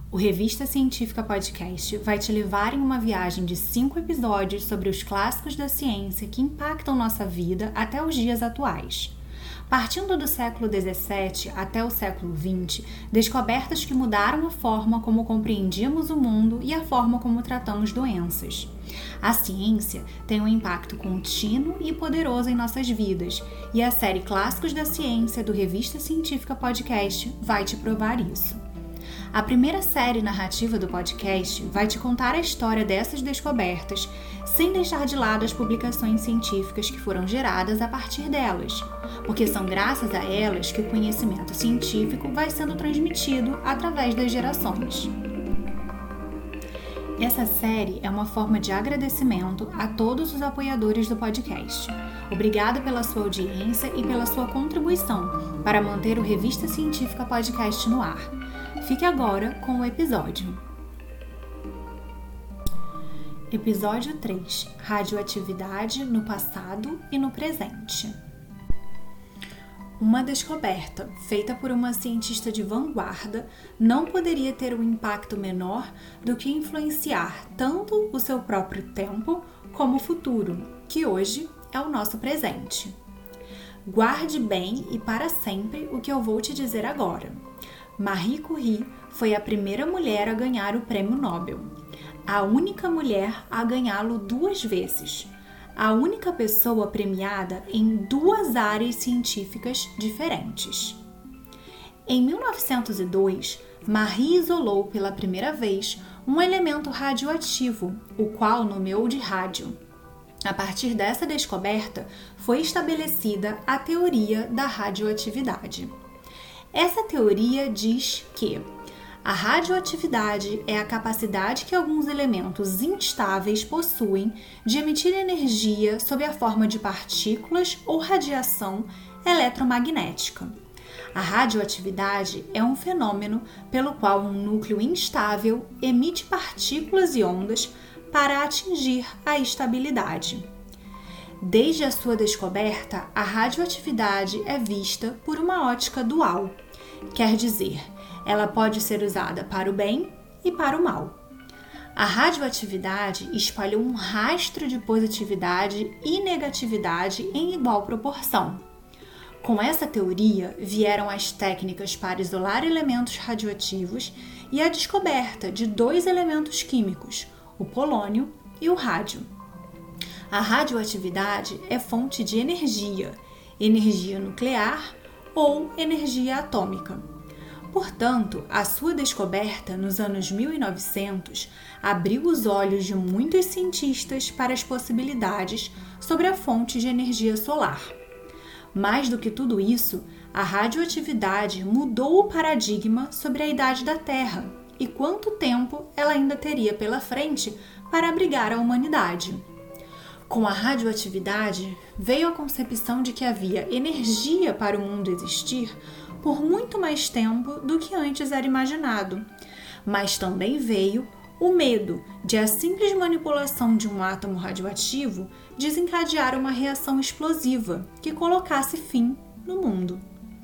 O Revista Científica Podcast vai te levar em uma viagem de 5 episódios sobre os clássicos da ciência que impactam nossa vida até os dias atuais. Partindo do século XVII até o século XX, descobertas que mudaram a forma como compreendíamos o mundo e a forma como tratamos doenças. A ciência tem um impacto contínuo e poderoso em nossas vidas, e a série Clássicos da Ciência do Revista Científica Podcast vai te provar isso. A primeira série narrativa do podcast vai te contar a história dessas descobertas, sem deixar de lado as publicações científicas que foram geradas a partir delas, porque são graças a elas que o conhecimento científico vai sendo transmitido através das gerações. Essa série é uma forma de agradecimento a todos os apoiadores do podcast. Obrigada pela sua audiência e pela sua contribuição para manter o Revista Científica Podcast no ar. Fique agora com o episódio. Episódio 3. Radioatividade no passado e no presente. Uma descoberta feita por uma cientista de vanguarda não poderia ter um impacto menor do que influenciar tanto o seu próprio tempo como o futuro, que hoje é o nosso presente. Guarde bem e para sempre o que eu vou te dizer agora. Marie Curie foi a primeira mulher a ganhar o Prêmio Nobel. A única mulher a ganhá-lo 2 vezes. A única pessoa premiada em 2 áreas científicas diferentes. Em 1902, Marie isolou pela primeira vez um elemento radioativo, o qual nomeou de rádio. A partir dessa descoberta, foi estabelecida a teoria da radioatividade. Essa teoria diz que a radioatividade é a capacidade que alguns elementos instáveis possuem de emitir energia sob a forma de partículas ou radiação eletromagnética. A radioatividade é um fenômeno pelo qual um núcleo instável emite partículas e ondas para atingir a estabilidade. Desde a sua descoberta, a radioatividade é vista por uma ótica dual, quer dizer, ela pode ser usada para o bem e para o mal. A radioatividade espalhou um rastro de positividade e negatividade em igual proporção. Com essa teoria, vieram as técnicas para isolar elementos radioativos e a descoberta de 2 elementos químicos, o polônio e o rádio. A radioatividade é fonte de energia nuclear ou energia atômica. Portanto, a sua descoberta nos anos 1900 abriu os olhos de muitos cientistas para as possibilidades sobre a fonte de energia solar. Mais do que tudo isso, a radioatividade mudou o paradigma sobre a idade da Terra e quanto tempo ela ainda teria pela frente para abrigar a humanidade. Com a radioatividade, veio a concepção de que havia energia para o mundo existir por muito mais tempo do que antes era imaginado. Mas também veio o medo de a simples manipulação de um átomo radioativo desencadear uma reação explosiva que colocasse fim no mundo.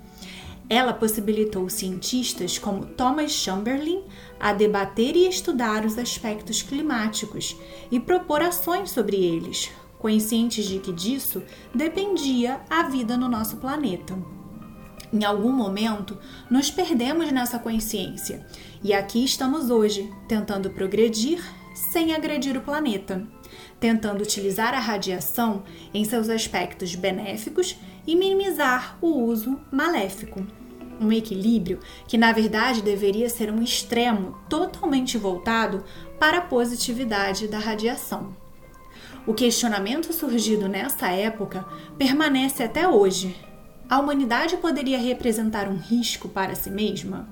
Ela possibilitou cientistas como Thomas Chamberlain a debater e estudar os aspectos climáticos e propor ações sobre eles, conscientes de que disso dependia a vida no nosso planeta. Em algum momento, nos perdemos nessa consciência e aqui estamos hoje, tentando progredir sem agredir o planeta, tentando utilizar a radiação em seus aspectos benéficos e minimizar o uso maléfico. Um equilíbrio que, na verdade, deveria ser um extremo totalmente voltado para a positividade da radiação. O questionamento surgido nessa época permanece até hoje. A humanidade poderia representar um risco para si mesma?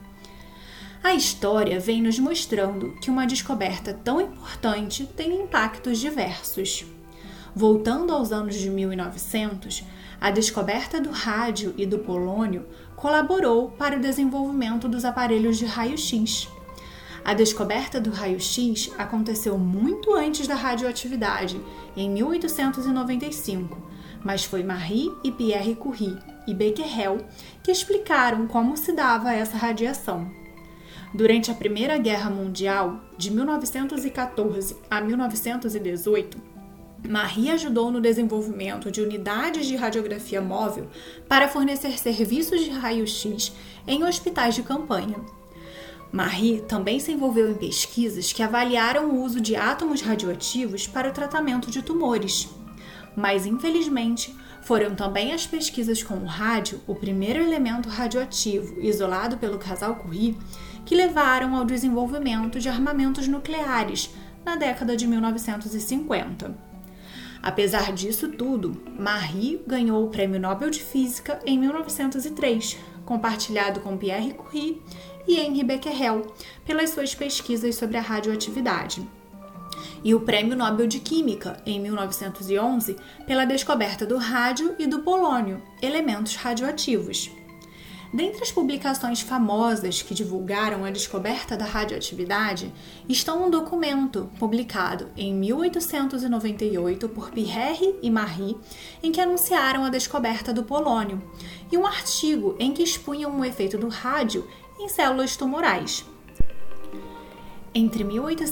A história vem nos mostrando que uma descoberta tão importante tem impactos diversos. Voltando aos anos de 1900, a descoberta do rádio e do polônio colaborou para o desenvolvimento dos aparelhos de raio-x. A descoberta do raio-x aconteceu muito antes da radioatividade, em 1895, mas foi Marie e Pierre Curie e Becquerel que explicaram como se dava essa radiação. Durante a Primeira Guerra Mundial, de 1914 a 1918, Marie ajudou no desenvolvimento de unidades de radiografia móvel para fornecer serviços de raio-x em hospitais de campanha. Marie também se envolveu em pesquisas que avaliaram o uso de átomos radioativos para o tratamento de tumores. Mas, infelizmente, foram também as pesquisas com o rádio, o primeiro elemento radioativo isolado pelo casal Curie, que levaram ao desenvolvimento de armamentos nucleares na década de 1950. Apesar disso tudo, Marie ganhou o Prêmio Nobel de Física em 1903, compartilhado com Pierre Curie e Henri Becquerel, pelas suas pesquisas sobre a radioatividade. E o Prêmio Nobel de Química, em 1911, pela descoberta do rádio e do polônio, elementos radioativos. Dentre as publicações famosas que divulgaram a descoberta da radioatividade, estão um documento publicado em 1898 por Pierre e Marie, em que anunciaram a descoberta do polônio, e um artigo em que expunham o efeito do rádio em células tumorais. Entre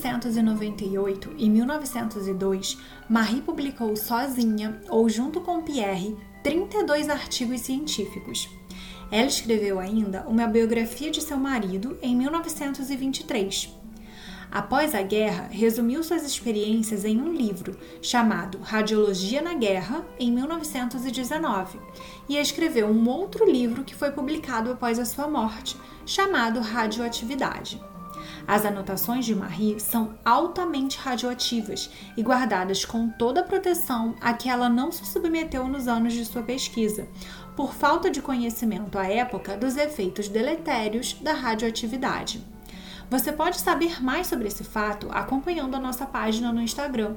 1898 e 1902, Marie publicou sozinha ou junto com Pierre 32 artigos científicos. Ela escreveu ainda uma biografia de seu marido em 1923. Após a guerra, resumiu suas experiências em um livro chamado Radiologia na Guerra, em 1919, e escreveu um outro livro que foi publicado após a sua morte, chamado Radioatividade. As anotações de Marie são altamente radioativas e guardadas com toda a proteção a que ela não se submeteu nos anos de sua pesquisa, por falta de conhecimento à época dos efeitos deletérios da radioatividade. Você pode saber mais sobre esse fato acompanhando a nossa página no Instagram,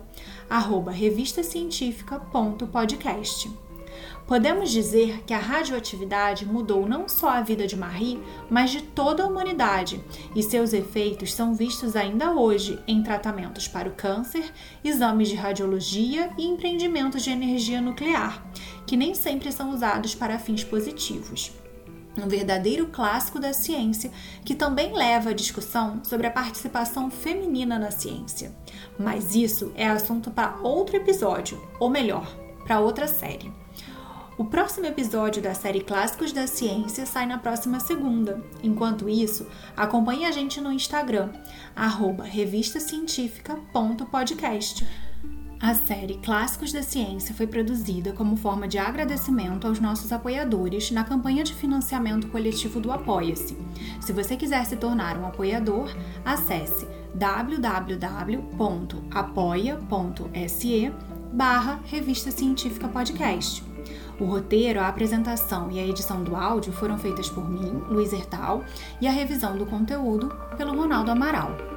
@revistacientifica.podcast. Podemos dizer que a radioatividade mudou não só a vida de Marie, mas de toda a humanidade, e seus efeitos são vistos ainda hoje em tratamentos para o câncer, exames de radiologia e empreendimentos de energia nuclear, que nem sempre são usados para fins positivos. Um verdadeiro clássico da ciência, que também leva à discussão sobre a participação feminina na ciência. Mas isso é assunto para outro episódio, ou melhor, para outra série. O próximo episódio da série Clássicos da Ciência sai na próxima segunda. Enquanto isso, acompanhe a gente no Instagram, @revistacientifica.podcast. A série Clássicos da Ciência foi produzida como forma de agradecimento aos nossos apoiadores na campanha de financiamento coletivo do Apoia-se. Se você quiser se tornar um apoiador, acesse www.apoia.se/Revista Científica Podcast. O roteiro, a apresentação e a edição do áudio foram feitas por mim, Luiz Hertal, e a revisão do conteúdo pelo Ronaldo Amaral.